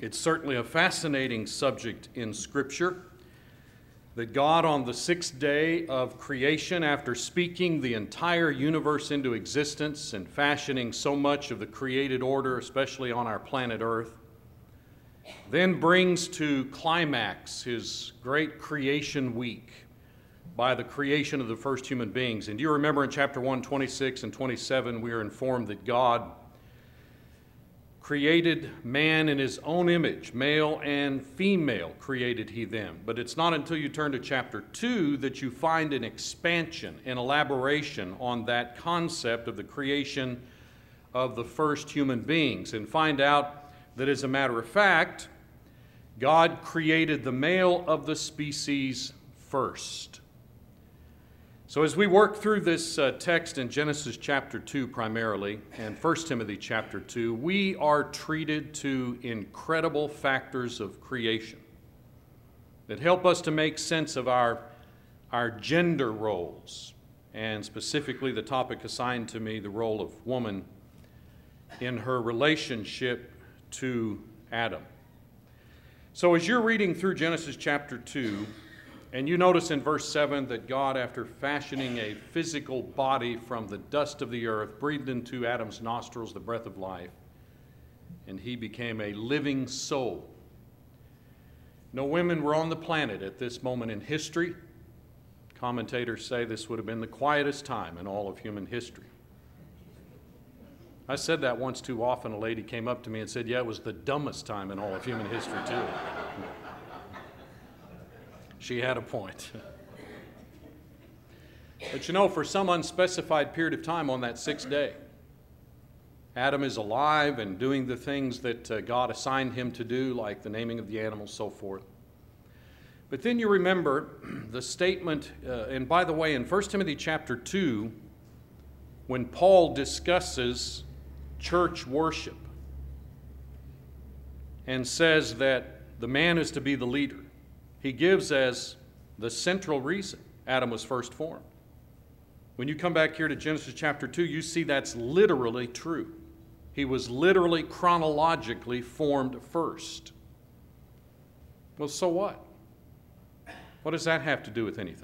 It's certainly a fascinating subject in Scripture that God, on the sixth day of creation, after speaking the entire universe into existence and fashioning so much of the created order, especially on our planet Earth, then brings to climax his great creation week by the creation of the first human beings. And do you remember in chapter 1, 26 and 27, we are informed that God created man in his own image, male and female created he them. But it's not until you turn to chapter 2 that you find an expansion, an elaboration on that concept of the creation of the first human beings, and find out that, as a matter of fact, God created the male of the species first. So as we work through this text in Genesis chapter 2 primarily, and 1 Timothy chapter 2, we are treated to incredible factors of creation that help us to make sense of our gender roles, and specifically the topic assigned to me, the role of woman in her relationship to Adam. So as you're reading through Genesis chapter 2, and you notice in verse 7 that God, after fashioning a physical body from the dust of the earth, breathed into Adam's nostrils the breath of life, and he became a living soul. No women were on the planet at this moment in history. Commentators say this would have been the quietest time in all of human history. I said that once too often. A lady came up to me and said, yeah, it was the dumbest time in all of human history, too. She had a point. But you know, for some unspecified period of time on that sixth day, Adam is alive and doing the things that God assigned him to do, like the naming of the animals, so forth. But then you remember the statement, and by the way, in 1 Timothy chapter 2, when Paul discusses church worship and says that the man is to be the leader, he gives as the central reason Adam was first formed. When you come back here to Genesis chapter 2, you see that's literally true. He was literally chronologically formed first. Well, so what? What does that have to do with anything?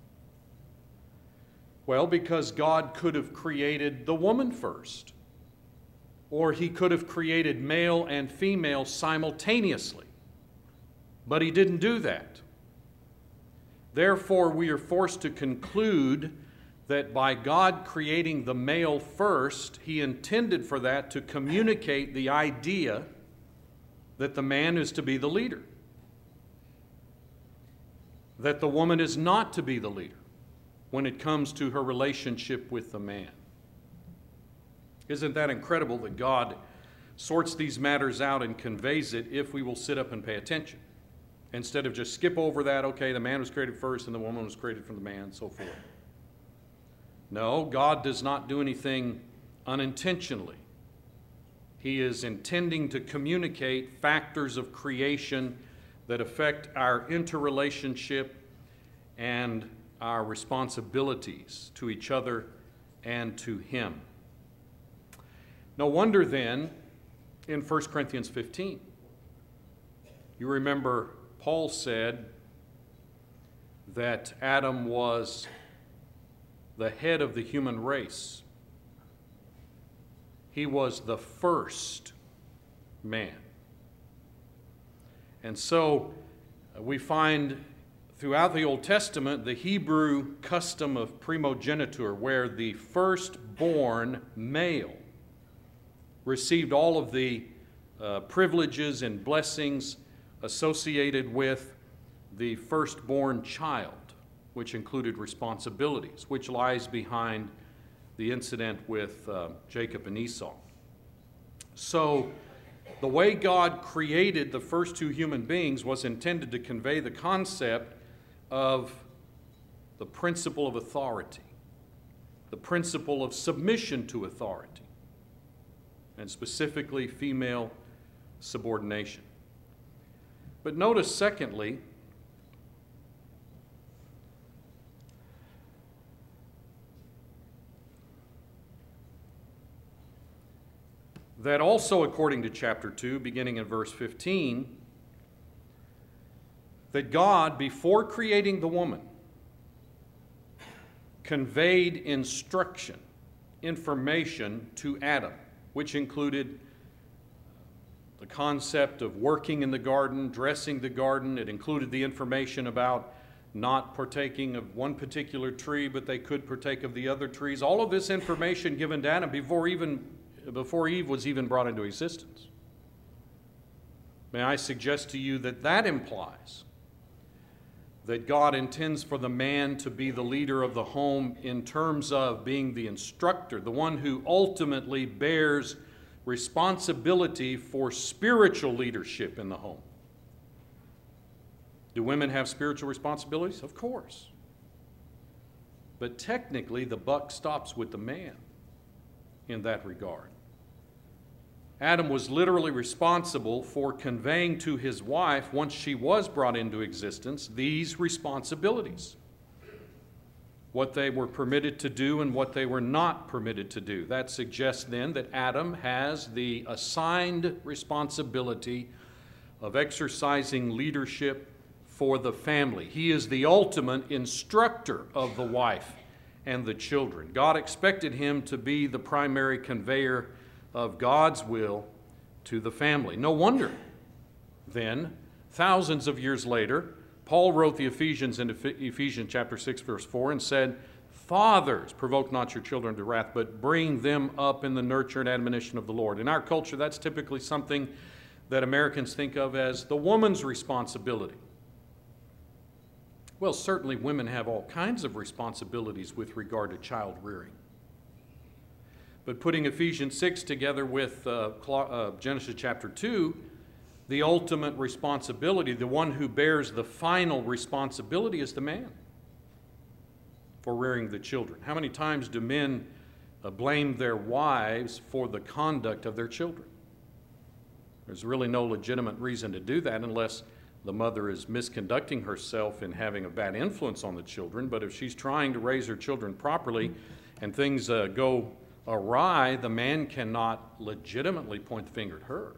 Well, because God could have created the woman first, or he could have created male and female simultaneously. But he didn't do that. Therefore, we are forced to conclude that by God creating the male first, he intended for that to communicate the idea that the man is to be the leader, that the woman is not to be the leader when it comes to her relationship with the man. Isn't that incredible that God sorts these matters out and conveys it if we will sit up and pay attention? Instead of just skip over that, okay, the man was created first and the woman was created from the man, and so forth. No, God does not do anything unintentionally. He is intending to communicate factors of creation that affect our interrelationship and our responsibilities to each other and to him. No wonder then, in 1 Corinthians 15, you remember Paul said that Adam was the head of the human race. He was the first man. And so we find throughout the Old Testament the Hebrew custom of primogeniture, where the firstborn male received all of the privileges and blessings associated with the firstborn child, which included responsibilities, which lies behind the incident with Jacob and Esau. So the way God created the first two human beings was intended to convey the concept of the principle of authority, the principle of submission to authority, and specifically female subordination. But notice, secondly, that also according to chapter 2, beginning in verse 15, that God, before creating the woman, conveyed instruction, information to Adam, which included the concept of working in the garden, dressing the garden. It included the information about not partaking of one particular tree, but they could partake of the other trees. All of this information given to Adam before Eve was even brought into existence. May I suggest to you that that implies that God intends for the man to be the leader of the home in terms of being the instructor, the one who ultimately bears responsibility for spiritual leadership in the home. Do women have spiritual responsibilities? Of course. But technically, the buck stops with the man in that regard. Adam was literally responsible for conveying to his wife, once she was brought into existence, these responsibilities. What they were permitted to do and what they were not permitted to do. That suggests then that Adam has the assigned responsibility of exercising leadership for the family. He is the ultimate instructor of the wife and the children. God expected him to be the primary conveyor of God's will to the family. No wonder, then, thousands of years later, Paul wrote the Ephesians in Ephesians chapter 6, verse 4, and said, "Fathers, provoke not your children to wrath, but bring them up in the nurture and admonition of the Lord." In our culture, that's typically something that Americans think of as the woman's responsibility. Well, certainly women have all kinds of responsibilities with regard to child rearing. But putting Ephesians 6 together with Genesis chapter 2, the ultimate responsibility, the one who bears the final responsibility, is the man for rearing the children. How many times do men blame their wives for the conduct of their children? There's really no legitimate reason to do that unless the mother is misconducting herself and having a bad influence on the children. But if she's trying to raise her children properly and things go awry, the man cannot legitimately point the finger at her,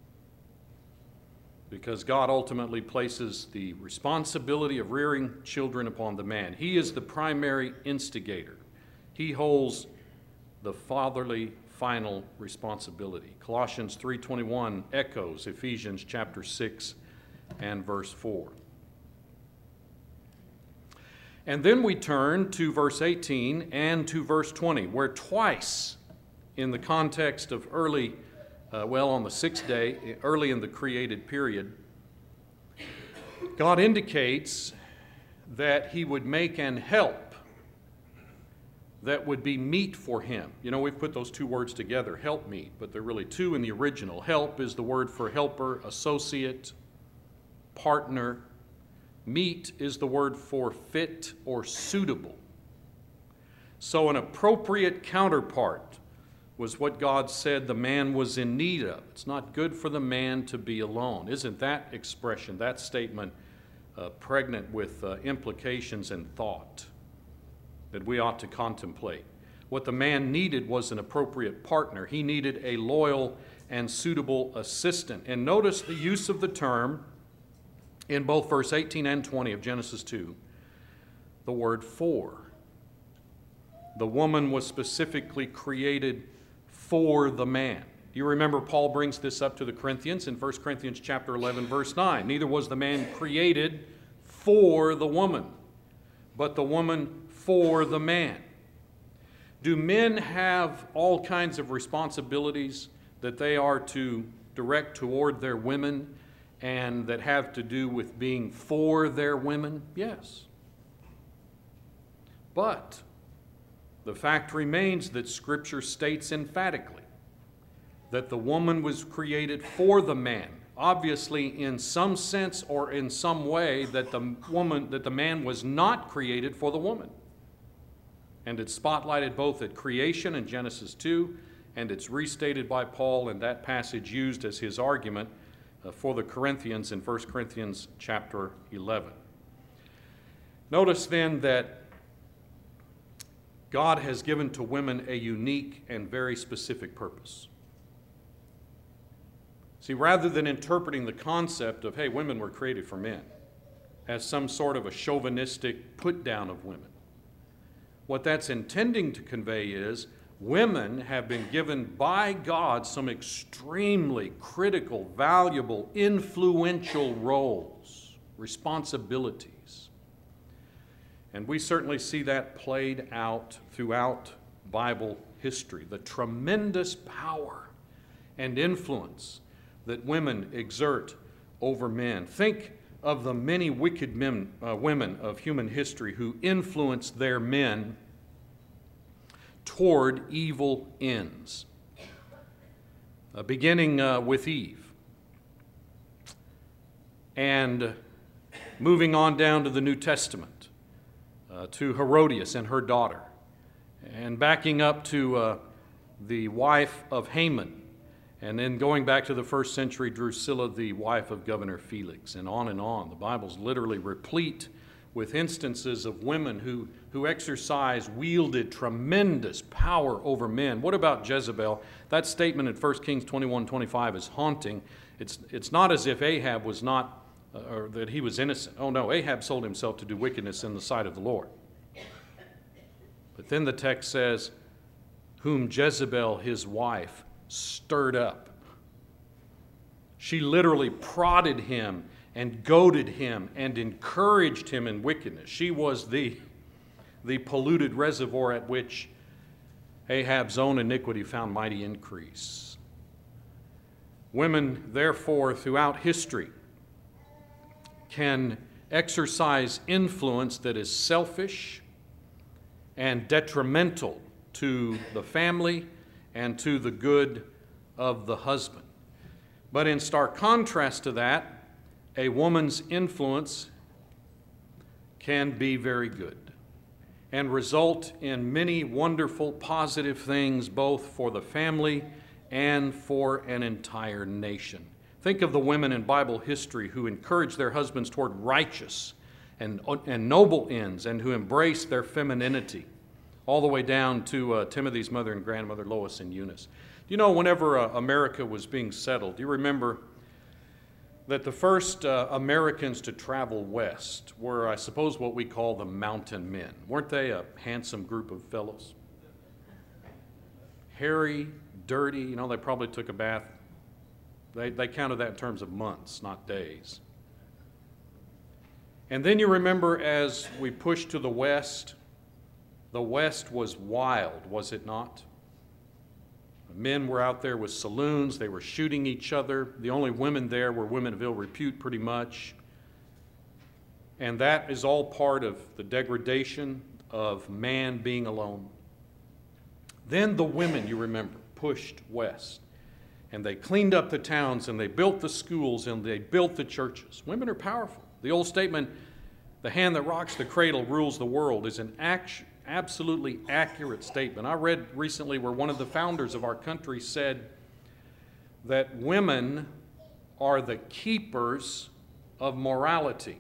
because God ultimately places the responsibility of rearing children upon the man. He is the primary instigator. He holds the fatherly final responsibility. Colossians 3:21 echoes Ephesians chapter 6 and verse 4. And then we turn to verse 18 and to verse 20, where twice in the context of early, on the sixth day, early in the created period, God indicates that he would make an help that would be meet for him. You know, we've put those two words together, help meet, but they're really two in the original. Help is the word for helper, associate, partner. Meet is the word for fit or suitable. So an appropriate counterpart was what God said the man was in need of. It's not good for the man to be alone. Isn't that expression, that statement, pregnant with implications and thought that we ought to contemplate? What the man needed was an appropriate partner. He needed a loyal and suitable assistant. And notice the use of the term in both verse 18 and 20 of Genesis 2, the word for. The woman was specifically created for the man. Do you remember Paul brings this up to the Corinthians in 1 Corinthians chapter 11, verse 9? Neither was the man created for the woman, but the woman for the man. Do men have all kinds of responsibilities that they are to direct toward their women and that have to do with being for their women? Yes. But the fact remains that Scripture states emphatically that the woman was created for the man. Obviously, in some sense or in some way, that the man was not created for the woman. And it's spotlighted both at creation in Genesis 2, and it's restated by Paul in that passage used as his argument for the Corinthians in 1 Corinthians chapter 11. Notice then that God has given to women a unique and very specific purpose. See, rather than interpreting the concept of, hey, women were created for men, as some sort of a chauvinistic put-down of women, what that's intending to convey is women have been given by God some extremely critical, valuable, influential roles, responsibilities. And we certainly see that played out throughout Bible history, the tremendous power and influence that women exert over men. Think of the many wicked women of human history who influenced their men toward evil ends, beginning with Eve and moving on down to the New Testament, to Herodias and her daughter, and backing up to the wife of Haman, and then going back to the first century, Drusilla, the wife of Governor Felix, and on and on. The Bible's literally replete with instances of women who wielded tremendous power over men. What about Jezebel? That statement in 1 Kings 21:25 is haunting. It's not as if Ahab was not, or that he was innocent. Oh no, Ahab sold himself to do wickedness in the sight of the Lord. But then the text says, whom Jezebel, his wife, stirred up. She literally prodded him and goaded him and encouraged him in wickedness. She was the polluted reservoir at which Ahab's own iniquity found mighty increase. Women, therefore, throughout history can exercise influence that is selfish and detrimental to the family and to the good of the husband. But in stark contrast to that, a woman's influence can be very good and result in many wonderful, positive things both for the family and for an entire nation. Think of the women in Bible history who encouraged their husbands toward righteous and noble ends and who embraced their femininity, all the way down to Timothy's mother and grandmother, Lois and Eunice. You know, whenever America was being settled, do you remember that the first Americans to travel west were, I suppose, what we call the mountain men? Weren't they a handsome group of fellows? Hairy, dirty, you know, they probably took a bath. They counted that in terms of months, not days. And then you remember as we pushed to the West was wild, was it not? Men were out there with saloons. They were shooting each other. The only women there were women of ill repute, pretty much. And that is all part of the degradation of man being alone. Then the women, you remember, pushed west. And they cleaned up the towns, and they built the schools, and they built the churches. Women are powerful. The old statement, the hand that rocks the cradle rules the world, is an absolutely accurate statement. I read recently where one of the founders of our country said that women are the keepers of morality.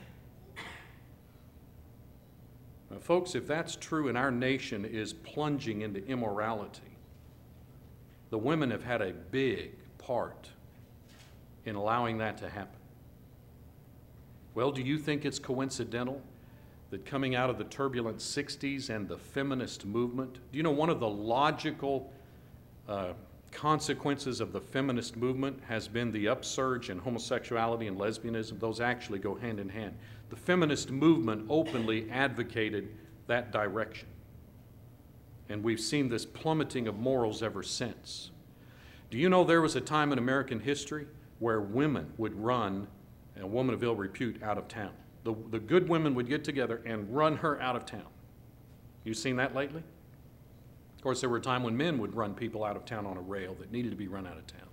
Now, folks, if that's true and our nation is plunging into immorality, the women have had a big part in allowing that to happen. Well, do you think it's coincidental that coming out of the turbulent 60s and the feminist movement, do you know one of the logical consequences of the feminist movement has been the upsurge in homosexuality and lesbianism? Those actually go hand in hand. The feminist movement openly advocated that direction. And we've seen this plummeting of morals ever since. Do you know there was a time in American history where women would run a woman of ill repute out of town? The good women would get together and run her out of town. You've seen that lately? Of course, there were a time when men would run people out of town on a rail that needed to be run out of town.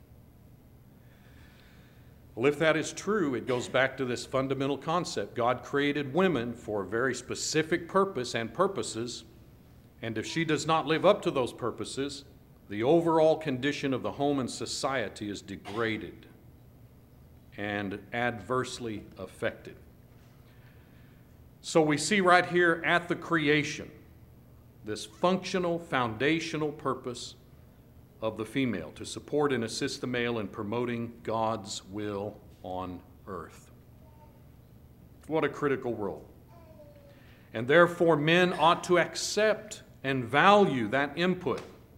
Well, if that is true, it goes back to this fundamental concept. God created women for a very specific purpose and purposes, and if she does not live up to those purposes, the overall condition of the home and society is degraded and adversely affected. So we see right here at the creation this functional, foundational purpose of the female, to support and assist the male in promoting God's will on earth. What a critical role. And therefore, men ought to accept and value that input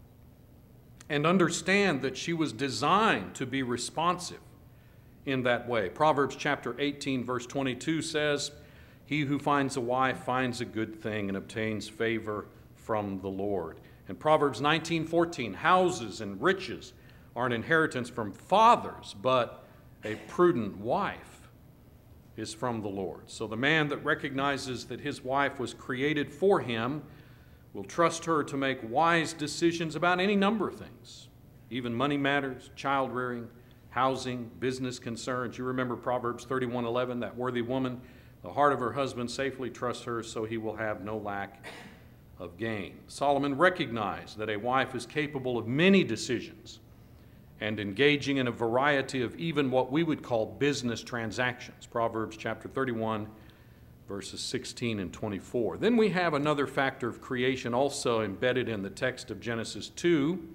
and understand that she was designed to be responsive in that way. Proverbs chapter 18, verse 22 says, "He who finds a wife finds a good thing and obtains favor from the Lord." And Proverbs 19:14, "Houses and riches are an inheritance from fathers, but a prudent wife is from the Lord." So the man that recognizes that his wife was created for him will trust her to make wise decisions about any number of things, even money matters, child rearing, housing, business concerns. You remember Proverbs 31:11, that worthy woman, the heart of her husband safely trusts her, so he will have no lack of gain. Solomon recognized that a wife is capable of many decisions and engaging in a variety of even what we would call business transactions. Proverbs chapter 31, verses 16 and 24. Then we have another factor of creation also embedded in the text of Genesis 2,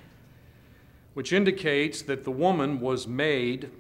which indicates that the woman was made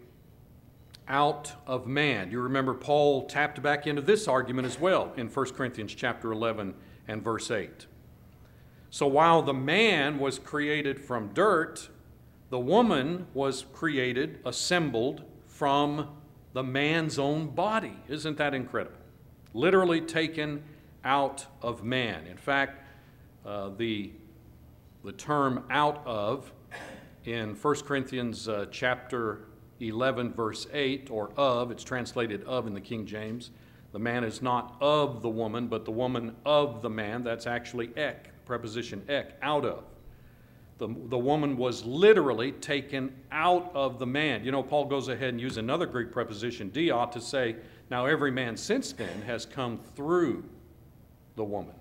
out of man. You remember Paul tapped back into this argument as well in 1 Corinthians chapter 11 and verse 8. So while the man was created from dirt, the woman was created, assembled from the man's own body. Isn't that incredible? Literally taken out of man. In fact, the term "out of" in 1 Corinthians chapter 11, verse 8, or "of," it's translated "of" in the King James. The man is not of the woman, but the woman of the man. That's actually ek, preposition ek, out of. The woman was literally taken out of the man. You know, Paul goes ahead and uses another Greek preposition, dia, to say, now every man since then has come through the woman.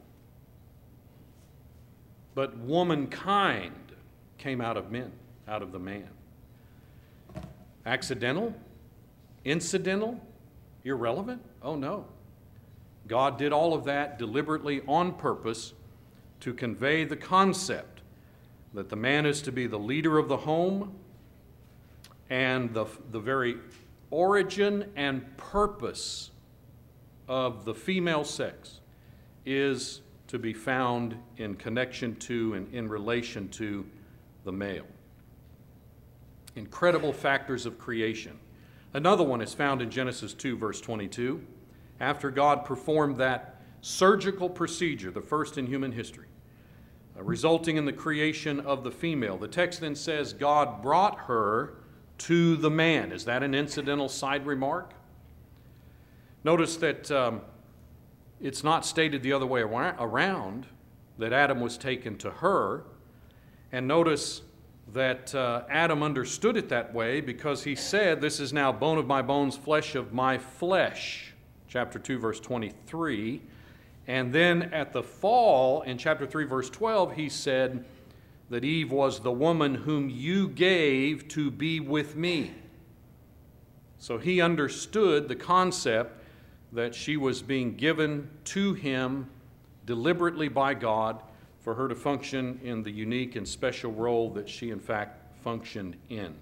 But womankind came out of men, out of the man. Accidental? Incidental? Irrelevant? Oh no. God did all of that deliberately on purpose to convey the concept that the man is to be the leader of the home, and the very origin and purpose of the female sex is to be found in connection to and in relation to the male. Incredible factors of creation. Another one is found in Genesis 2, verse 22. After God performed that surgical procedure, the first in human history, resulting in the creation of the female, the text then says God brought her to the man. Is that an incidental side remark? Notice that it's not stated the other way around, that Adam was taken to her. And notice that Adam understood it that way because he said, "This is now bone of my bones, flesh of my flesh." Chapter 2, verse 23. And then at the fall, in chapter 3, verse 12, he said that Eve was the woman whom you gave to be with me. So he understood the concept that she was being given to him deliberately by God for her to function in the unique and special role that she in fact functioned in.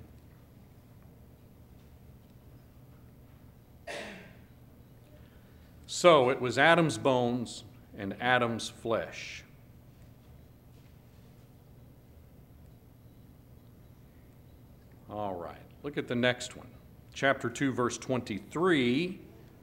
So it was Adam's bones and Adam's flesh. All right, look at the next one. Chapter 2, verse 23.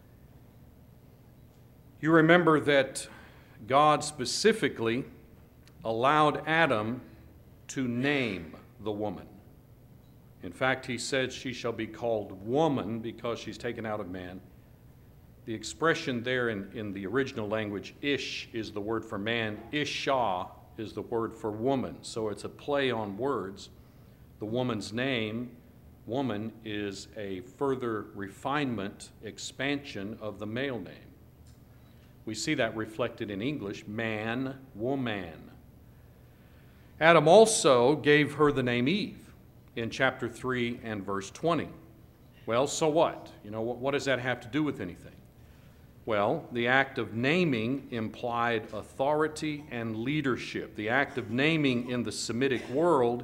You remember that God specifically allowed Adam to name the woman. In fact, he said she shall be called woman because she's taken out of man. The expression there in the original language, ish is the word for man, isha is the word for woman. So it's a play on words. The woman's name, woman, is a further refinement, expansion of the male name. We see that reflected in English, man, woman. Adam also gave her the name Eve in chapter 3 and verse 20. Well, so what? You know, what does that have to do with anything? Well, the act of naming implied authority and leadership. The act of naming in the Semitic world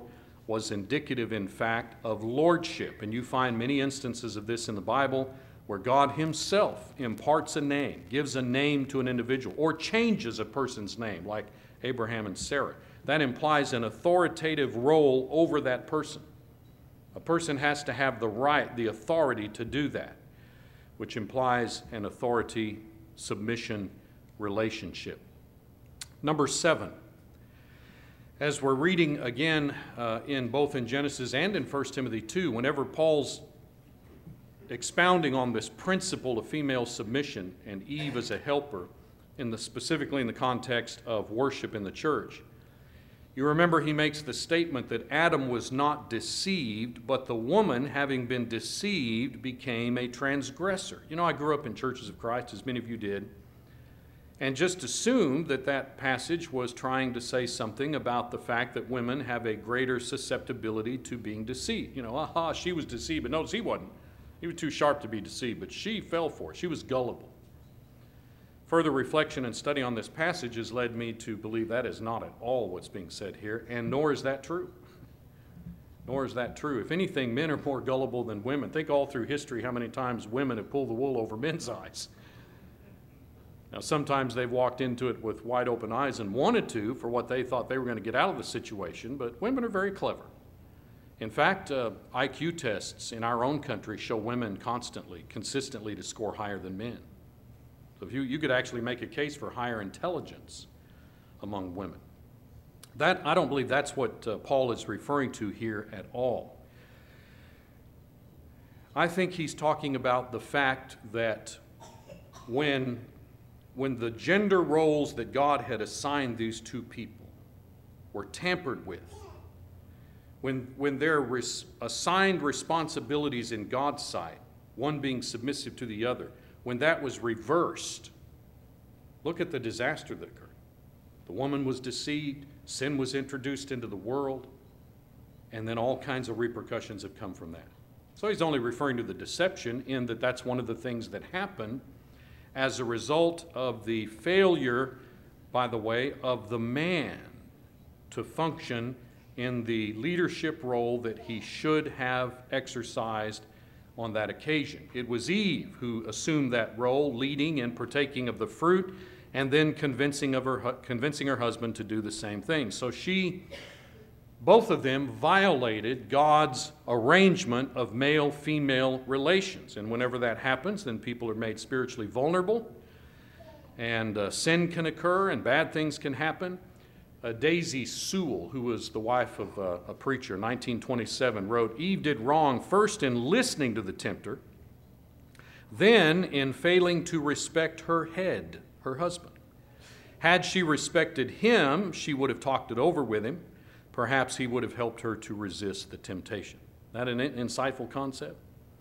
was indicative, in fact, of lordship. And you find many instances of this in the Bible where God himself imparts a name, gives a name to an individual, or changes a person's name, like Abraham and Sarah. That implies an authoritative role over that person. A person has to have the right, the authority to do that, which implies an authority-submission relationship. Number 7. As we're reading again in both in Genesis and in 1 Timothy 2, whenever Paul's expounding on this principle of female submission and Eve as a helper, specifically in the context of worship in the church, you remember he makes the statement that Adam was not deceived, but the woman, having been deceived, became a transgressor. You know, I grew up in Churches of Christ, as many of you did, and just assumed that that passage was trying to say something about the fact that women have a greater susceptibility to being deceived. You know, she was deceived, but notice he wasn't. He was too sharp to be deceived, but she fell for it. She was gullible. Further reflection and study on this passage has led me to believe that is not at all what's being said here, and nor is that true. Nor is that true. If anything, men are more gullible than women. Think all through history how many times women have pulled the wool over men's eyes. Now, sometimes they've walked into it with wide open eyes and wanted to for what they thought they were going to get out of the situation, but women are very clever. In fact, IQ tests in our own country show women consistently to score higher than men. So if you could actually make a case for higher intelligence among women. I don't believe that's what Paul is referring to here at all. I think he's talking about the fact that when the gender roles that God had assigned these two people were tampered with, when their assigned responsibilities in God's sight, one being submissive to the other, when that was reversed, look at the disaster that occurred. The woman was deceived, sin was introduced into the world, and then all kinds of repercussions have come from that. So he's only referring to the deception in that that's one of the things that happened as a result of the failure, by the way, of the man to function in the leadership role that he should have exercised on that occasion. It was Eve who assumed that role, leading and partaking of the fruit, and then convincing her husband to do the same thing. So both of them violated God's arrangement of male-female relations. And whenever that happens, then people are made spiritually vulnerable, and sin can occur, and bad things can happen. Daisy Sewell, who was the wife of a preacher, 1927, wrote, "Eve did wrong first in listening to the tempter, then in failing to respect her head, her husband. Had she respected him, she would have talked it over with him. Perhaps he would have helped her to resist the temptation." Isn't that an insightful concept?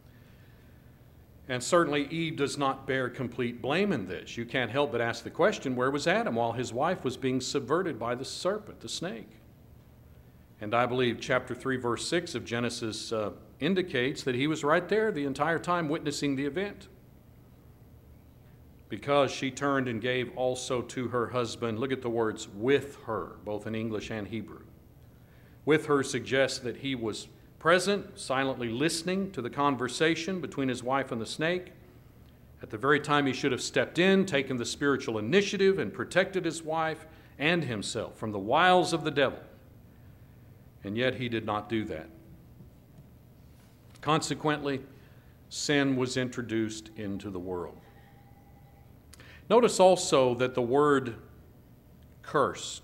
And certainly Eve does not bear complete blame in this. You can't help but ask the question, where was Adam while his wife was being subverted by the serpent, the snake? And I believe chapter 3, verse 6 of Genesis indicates that he was right there the entire time witnessing the event. Because she turned and gave also to her husband, look at the words, with her, both in English and Hebrew. With her suggests that he was present, silently listening to the conversation between his wife and the snake. At the very time he should have stepped in, taken the spiritual initiative, and protected his wife and himself from the wiles of the devil. And yet he did not do that. Consequently, sin was introduced into the world. Notice also that the word cursed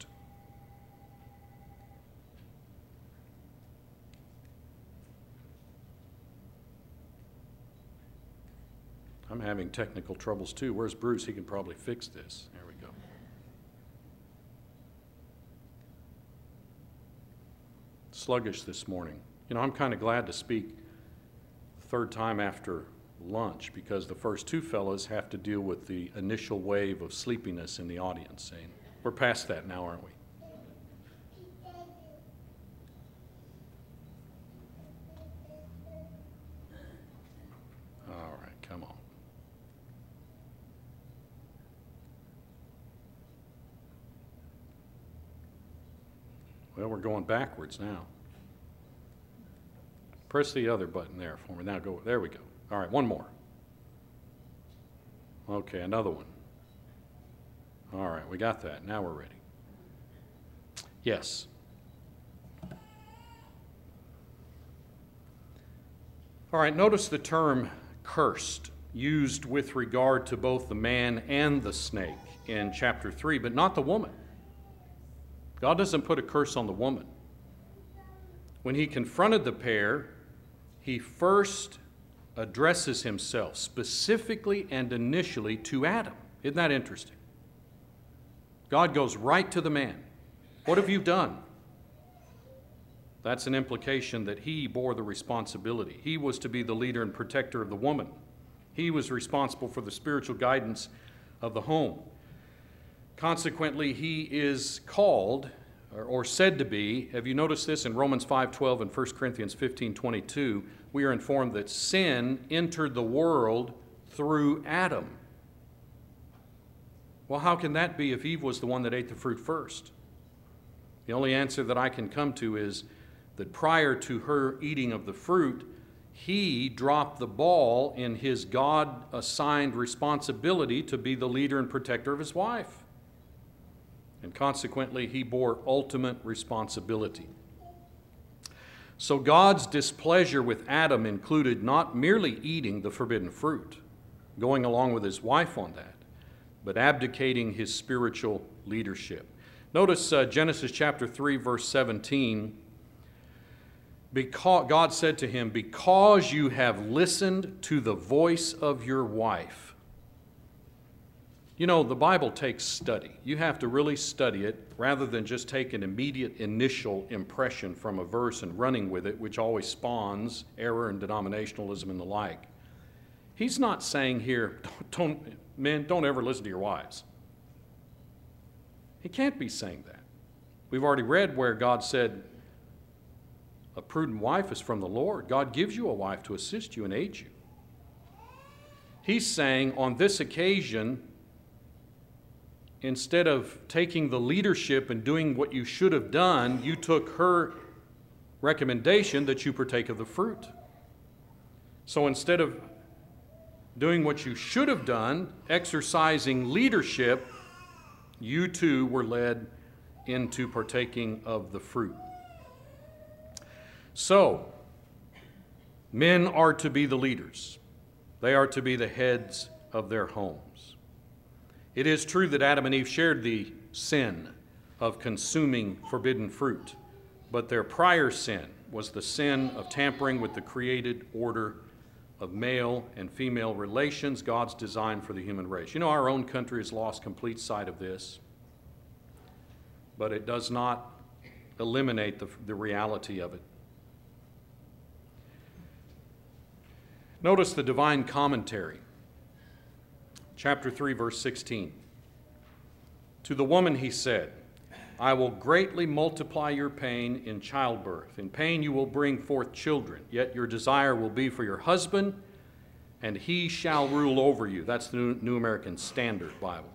I'm having technical troubles too. Where's Bruce? He can probably fix this. There we go. Sluggish this morning. You know, I'm kind of glad to speak third time after lunch because the first two fellows have to deal with the initial wave of sleepiness in the audience. And we're past that now, aren't we? All right, come on. Well, we're going backwards now. Press the other button there for me. Now go. There we go. All right, one more. Okay, another one. All right, we got that. Now we're ready. Yes. All right, notice the term cursed used with regard to both the man and the snake in chapter 3, but not the woman. God doesn't put a curse on the woman. When he confronted the pair, he first addresses himself specifically and initially to Adam. Isn't that interesting? God goes right to the man. What have you done? That's an implication that he bore the responsibility. He was to be the leader and protector of the woman. He was responsible for the spiritual guidance of the home. Consequently, he is called or said to be, have you noticed this in Romans 5:12 and 1 Corinthians 15:22, we are informed that sin entered the world through Adam. Well, how can that be if Eve was the one that ate the fruit first? The only answer that I can come to is that prior to her eating of the fruit, he dropped the ball in his God-assigned responsibility to be the leader and protector of his wife. And consequently, he bore ultimate responsibility. So God's displeasure with Adam included not merely eating the forbidden fruit, going along with his wife on that, but abdicating his spiritual leadership. Notice Genesis chapter 3, verse 17. God said to him, because you have listened to the voice of your wife. You know, the Bible takes study. You have to really study it rather than just take an immediate initial impression from a verse and running with it, which always spawns error and denominationalism and the like. He's not saying here, men, don't ever listen to your wives. He can't be saying that. We've already read where God said, a prudent wife is from the Lord. God gives you a wife to assist you and aid you. He's saying on this occasion, instead of taking the leadership and doing what you should have done, you took her recommendation that you partake of the fruit. So instead of doing what you should have done, exercising leadership, you too were led into partaking of the fruit. So, men are to be the leaders. They are to be the heads of their homes. It is true that Adam and Eve shared the sin of consuming forbidden fruit, but their prior sin was the sin of tampering with the created order of male and female relations, God's design for the human race. You know, our own country has lost complete sight of this, but it does not eliminate the reality of it. Notice the divine commentary, chapter 3, verse 16. To the woman he said, I will greatly multiply your pain in childbirth. In pain you will bring forth children, yet your desire will be for your husband, and he shall rule over you. That's the New American Standard Bible.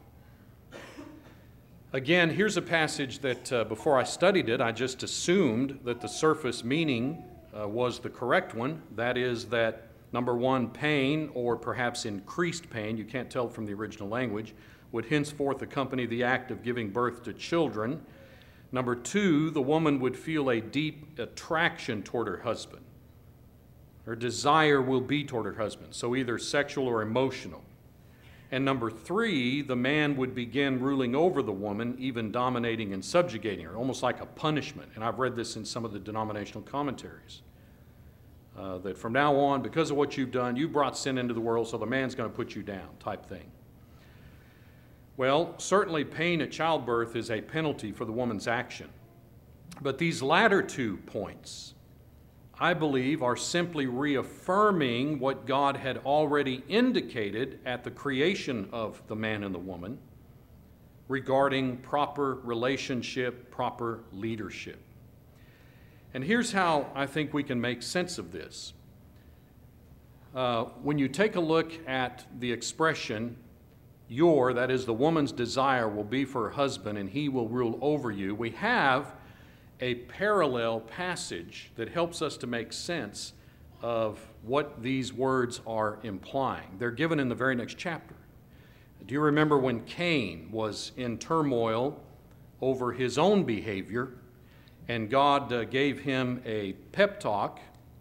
Again, here's a passage that before I studied it, I just assumed that the surface meaning was the correct one. That is that, number one, pain, or perhaps increased pain, you can't tell from the original language, would henceforth accompany the act of giving birth to children. Number two, the woman would feel a deep attraction toward her husband. Her desire will be toward her husband, so either sexual or emotional. And number three, the man would begin ruling over the woman, even dominating and subjugating her, almost like a punishment. And I've read this in some of the denominational commentaries. That from now on, because of what you've done, you brought sin into the world, so the man's going to put you down, type thing. Well, certainly pain at childbirth is a penalty for the woman's action. But these latter 2 points, I believe, are simply reaffirming what God had already indicated at the creation of the man and the woman regarding proper relationship, proper leadership. And here's how I think we can make sense of this. When you take a look at the expression, that is the woman's desire will be for her husband and he will rule over you, we have a parallel passage that helps us to make sense of what these words are implying. They're given in the very next chapter. Do you remember when Cain was in turmoil over his own behavior, and God gave him a pep talk?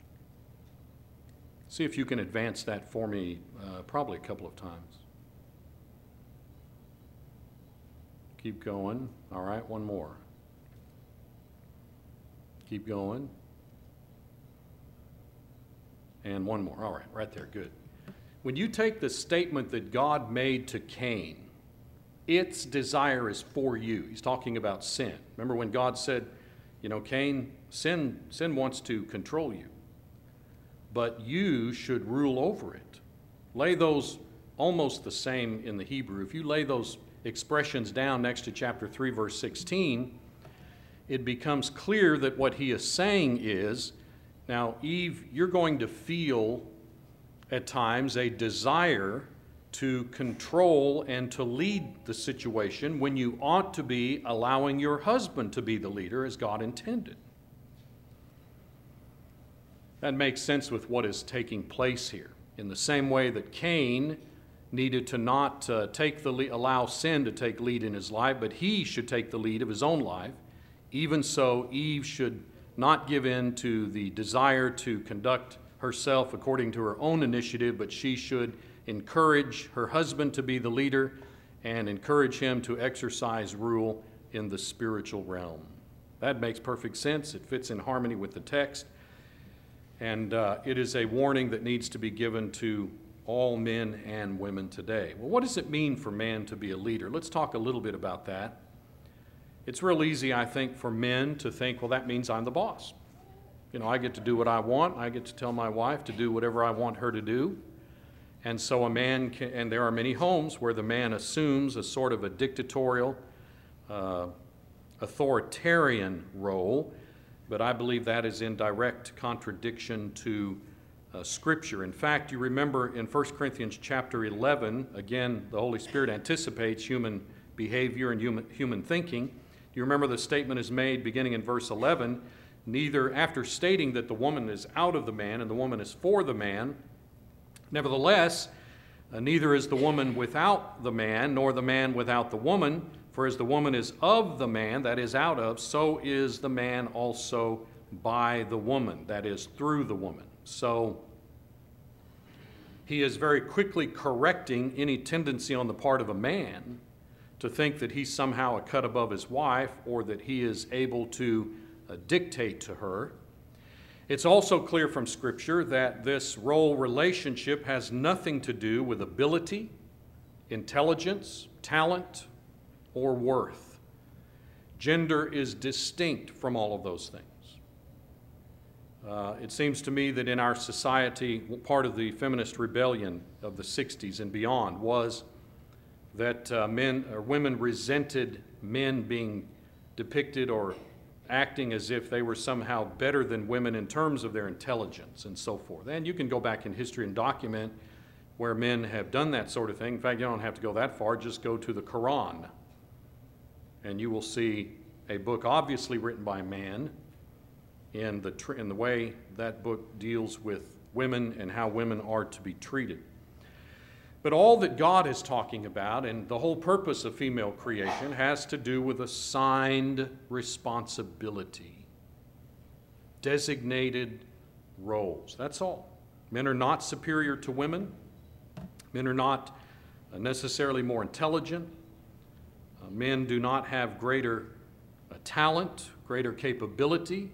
See if you can advance that for me probably a couple of times. Keep going. All right, one more. Keep going. And one more. All right, right there, good. When you take the statement that God made to Cain, its desire is for you. He's talking about sin. Remember when God said, Cain, sin wants to control you, but you should rule over it. Lay those almost the same in the Hebrew. If you lay those expressions down next to chapter 3, verse 16, it becomes clear that what he is saying is, now, Eve, you're going to feel at times a desire to control and to lead the situation when you ought to be allowing your husband to be the leader as God intended. That makes sense with what is taking place here. In the same way that Cain needed to not allow sin to take lead in his life, but he should take the lead of his own life, even so Eve should not give in to the desire to conduct herself according to her own initiative, but she should encourage her husband to be the leader and encourage him to exercise rule in the spiritual realm. That makes perfect sense. It fits in harmony with the text. And it is a warning that needs to be given to all men and women today. Well, what does it mean for man to be a leader? Let's talk a little bit about that. It's real easy, I think, for men to think, well, that means I'm the boss. I get to do what I want. I get to tell my wife to do whatever I want her to do. And so a man can, and there are many homes where the man assumes a sort of a dictatorial, authoritarian role, but I believe that is in direct contradiction to Scripture. In fact, you remember in 1 Corinthians chapter 11, again, the Holy Spirit anticipates human behavior and human thinking. Do you remember the statement is made beginning in verse 11, neither, after stating that the woman is out of the man and the woman is for the man, nevertheless, neither is the woman without the man, nor the man without the woman, for as the woman is of the man, that is out of, so is the man also by the woman, that is through the woman. So he is very quickly correcting any tendency on the part of a man to think that he's somehow a cut above his wife or that he is able to dictate to her. It's also clear from Scripture that this role relationship has nothing to do with ability, intelligence, talent, or worth. Gender is distinct from all of those things. It seems to me that in our society, part of the feminist rebellion of the 60s and beyond was that men or women resented men being depicted or acting as if they were somehow better than women in terms of their intelligence and so forth. And you can go back in history and document where men have done that sort of thing. In fact, you don't have to go that far. Just go to the Quran, and you will see a book obviously written by man in the way that book deals with women and how women are to be treated. But all that God is talking about, and the whole purpose of female creation, has to do with assigned responsibility, designated roles. That's all. Men are not superior to women. Men are not necessarily more intelligent. Men do not have greater talent, greater capability.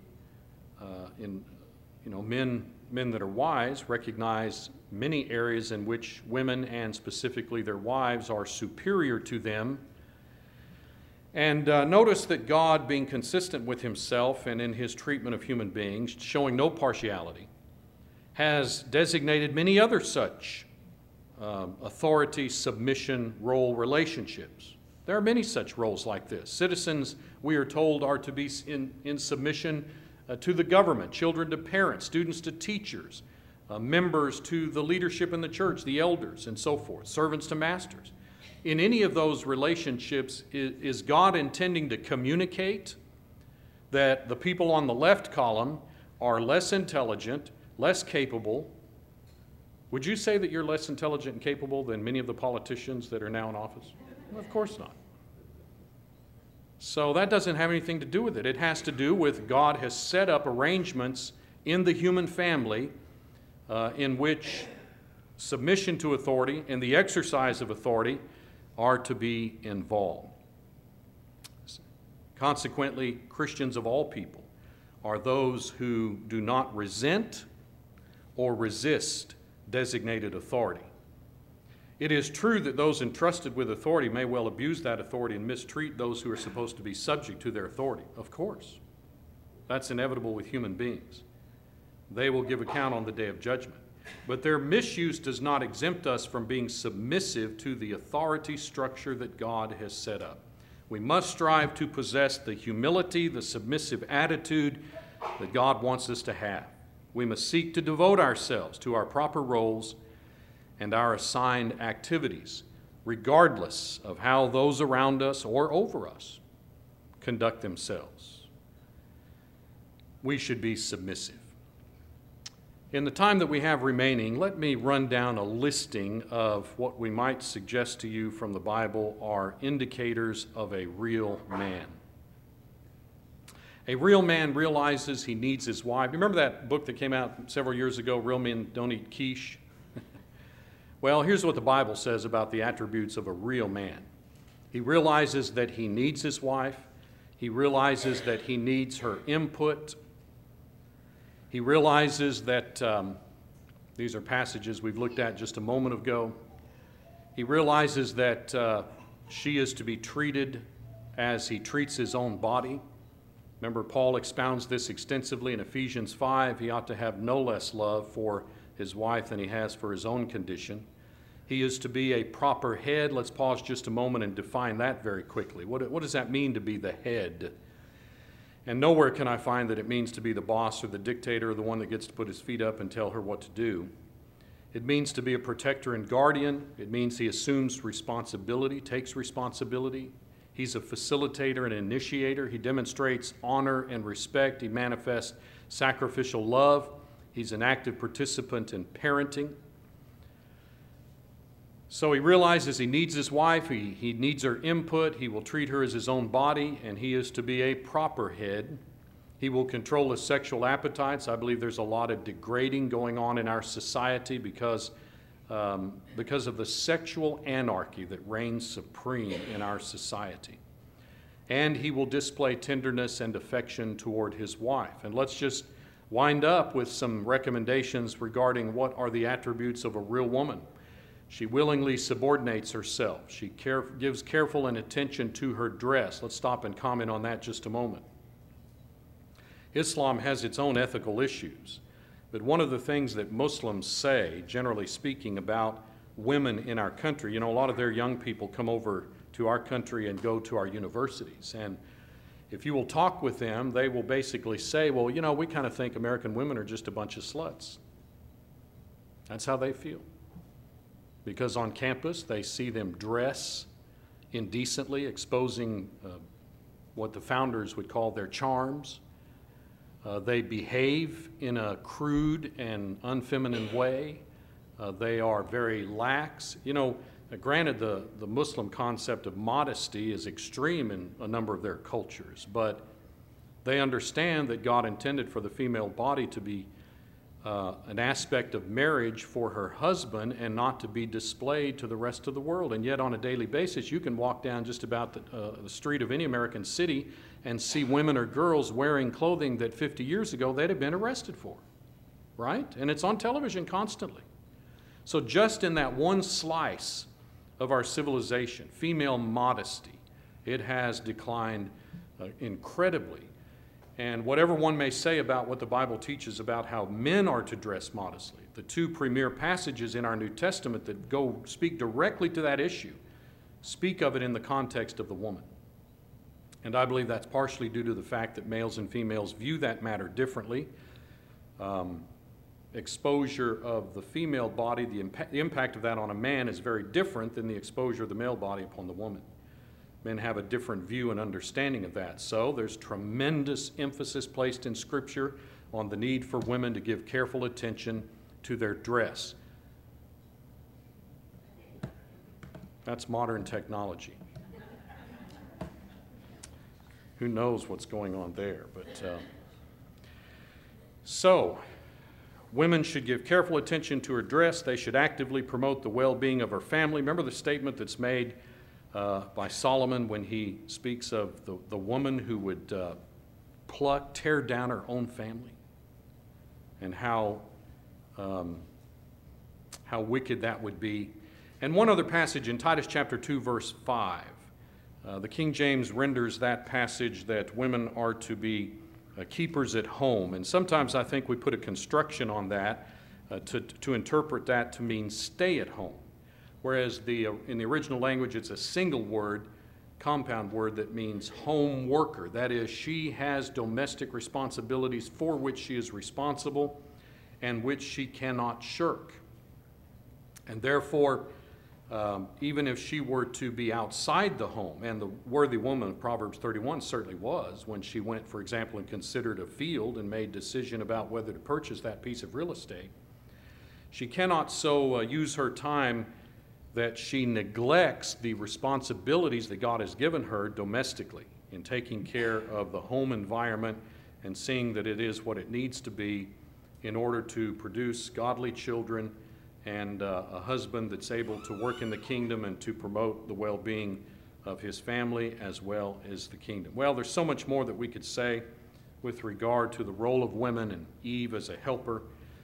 Men that are wise recognize many areas in which women, and specifically their wives, are superior to them. And notice that God, being consistent with himself and in his treatment of human beings, showing no partiality, has designated many other such authority, submission, role relationships. There are many such roles like this. Citizens, we are told, are to be in submission to the government, children to parents, students to teachers, members to the leadership in the church, the elders, and so forth, servants to masters. In any of those relationships, is God intending to communicate that the people on the left column are less intelligent, less capable. Would you say that you're less intelligent and capable than many of the politicians that are now in office? Well, of course not. So that doesn't have anything to do with it. It has to do with God has set up arrangements in the human family in which submission to authority and the exercise of authority are to be involved. Consequently, Christians of all people are those who do not resent or resist designated authority. It is true that those entrusted with authority may well abuse that authority and mistreat those who are supposed to be subject to their authority. Of course. That's inevitable with human beings. They will give account on the day of judgment. But their misuse does not exempt us from being submissive to the authority structure that God has set up. We must strive to possess the humility, the submissive attitude that God wants us to have. We must seek to devote ourselves to our proper roles and our assigned activities, regardless of how those around us or over us conduct themselves. We should be submissive. In the time that we have remaining, let me run down a listing of what we might suggest to you from the Bible are indicators of a real man. A real man realizes he needs his wife. Remember that book that came out several years ago, Real Men Don't Eat Quiche? Well, here's what the Bible says about the attributes of a real man. He realizes that he needs his wife. He realizes that he needs her input. He realizes that these are passages we've looked at just a moment ago. He realizes that she is to be treated as he treats his own body. Remember, Paul expounds this extensively in Ephesians 5. He ought to have no less love for his wife than he has for his own condition. He is to be a proper head. Let's pause just a moment and define that very quickly. What does that mean to be the head? And nowhere can I find that it means to be the boss or the dictator or the one that gets to put his feet up and tell her what to do. It means to be a protector and guardian. It means he assumes responsibility, takes responsibility. He's a facilitator and initiator. He demonstrates honor and respect. He manifests sacrificial love. He's an active participant in parenting. So he realizes he needs his wife. He needs her input. He will treat her as his own body, and he is to be a proper head. He will control his sexual appetites. I believe there's a lot of degrading going on in our society because of the sexual anarchy that reigns supreme in our society. And he will display tenderness and affection toward his wife. And let's just wind up with some recommendations regarding what are the attributes of a real woman. She willingly subordinates herself. She gives careful and attention to her dress. Let's stop and comment on that just a moment. Islam has its own ethical issues, but one of the things that Muslims say, generally speaking, about women in our country, a lot of their young people come over to our country and go to our universities. And if you will talk with them, they will basically say, well, we kind of think American women are just a bunch of sluts. That's how they feel. Because on campus, they see them dress indecently, exposing what the founders would call their charms. They behave in a crude and unfeminine way. They are very lax. Granted, the Muslim concept of modesty is extreme in a number of their cultures, but they understand that God intended for the female body to be an aspect of marriage for her husband and not to be displayed to the rest of the world. And yet on a daily basis, you can walk down just about the street of any American city and see women or girls wearing clothing that 50 years ago they'd have been arrested for, right? And it's on television constantly. So just in that one slice of our civilization, female modesty, it has declined incredibly. And whatever one may say about what the Bible teaches about how men are to dress modestly, the two premier passages in our New Testament that speak directly to that issue speak of it in the context of the woman. And I believe that's partially due to the fact that males and females view that matter differently. Exposure of the female body, the impact of that on a man is very different than the exposure of the male body upon the woman. Men have a different view and understanding of that. So there's tremendous emphasis placed in Scripture on the need for women to give careful attention to their dress. That's modern technology. Who knows what's going on there? So, women should give careful attention to her dress. They should actively promote the well-being of her family. Remember the statement that's made by Solomon when he speaks of the woman who would tear down her own family, and how wicked that would be. And one other passage in Titus chapter 2, verse 5. The King James renders that passage that women are to be keepers at home. And sometimes I think we put a construction on that to interpret that to mean stay at home. Whereas in the original language it's a single word, compound word that means home worker. That is, she has domestic responsibilities for which she is responsible and which she cannot shirk. And therefore, even if she were to be outside the home, and the worthy woman of Proverbs 31 certainly was, when she went, for example, and considered a field and made decision about whether to purchase that piece of real estate, she cannot so use her time that she neglects the responsibilities that God has given her domestically in taking care of the home environment and seeing that it is what it needs to be in order to produce godly children and a husband that's able to work in the kingdom and to promote the well-being of his family as well as the kingdom. Well, there's so much more that we could say with regard to the role of women and Eve as a helper.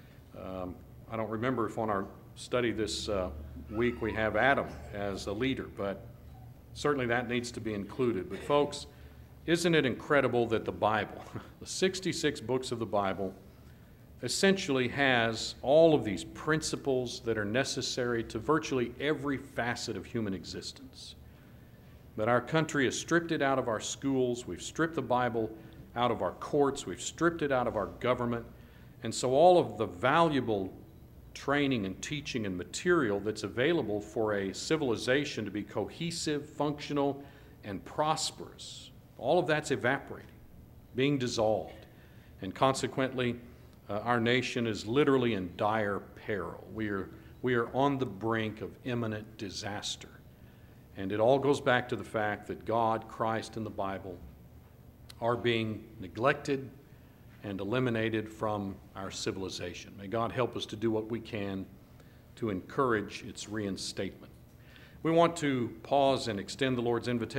I don't remember if on our study this week we have Adam as a leader, but certainly that needs to be included. But folks, isn't it incredible that the Bible, the 66 books of the Bible, essentially has all of these principles that are necessary to virtually every facet of human existence. But our country has stripped it out of our schools, we've stripped the Bible out of our courts, we've stripped it out of our government, and so all of the valuable training and teaching and material that's available for a civilization to be cohesive, functional, and prosperous, all of that's evaporating, being dissolved, and consequently, our nation is literally in dire peril. We are on the brink of imminent disaster. And it all goes back to the fact that God, Christ, and the Bible are being neglected and eliminated from our civilization. May God help us to do what we can to encourage its reinstatement. We want to pause and extend the Lord's invitation.